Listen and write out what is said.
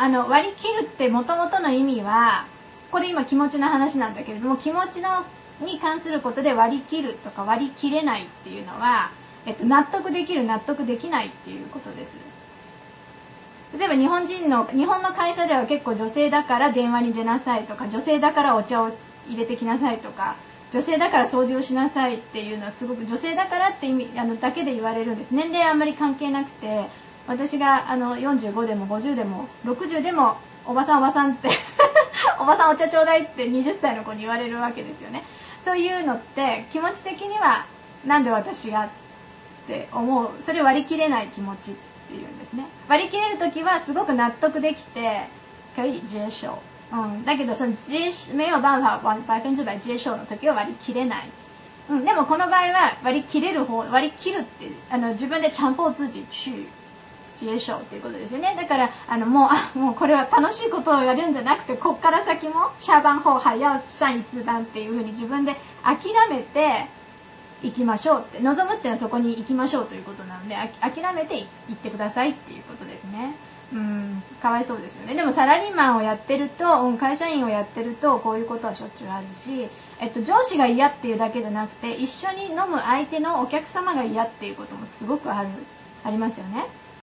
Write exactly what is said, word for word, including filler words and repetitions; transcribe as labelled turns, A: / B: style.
A: あの割り切るってもともとの意味は、これ今気持ちの話なんだけれども、気持ちのに関することで割り切るとか割り切れないっていうのは、えっと、納得できる納得できないっていうことです。例えば日本人の日本の会社では結構女性だから電話に出なさいとか、女性だからお茶を入れてきなさいとか、女性だから掃除をしなさいっていうのはすごく女性だからって意味あのだけで言われるんです。年齢あんまり関係なくて、私があのよんじゅうごでもごじゅうでもろくじゅうでもおばさんおばさんっておばさんお茶ちょうだいってはたちの子に言われるわけですよね。そういうのって気持ち的にはなんで私がって思う、それ割り切れない気持ちっていうんですね。割り切れるときはすごく納得できて可以接受、うん、だけどその没有办法百分之百接受の時は割り切れない、うん、でもこの場合は割り切れる方、割り切るってあの自分で強迫自己去接受っていうことですよね。だからあのもうあもうこれは楽しいことをやるんじゃなくて、こっから先も下班後还要上一番っていう風に自分で諦めて行きましょうって、望むっていうのはそこに行きましょうということなので、諦めて行ってくださいっていうことですね。うん、かわいそうですよね。でもサラリーマンをやってると、会社員をやってるとこういうことはしょっちゅうあるし、えっと、上司が嫌っていうだけじゃなくて、一緒に飲む相手のお客様が嫌っていうこともすごくあるありますよね。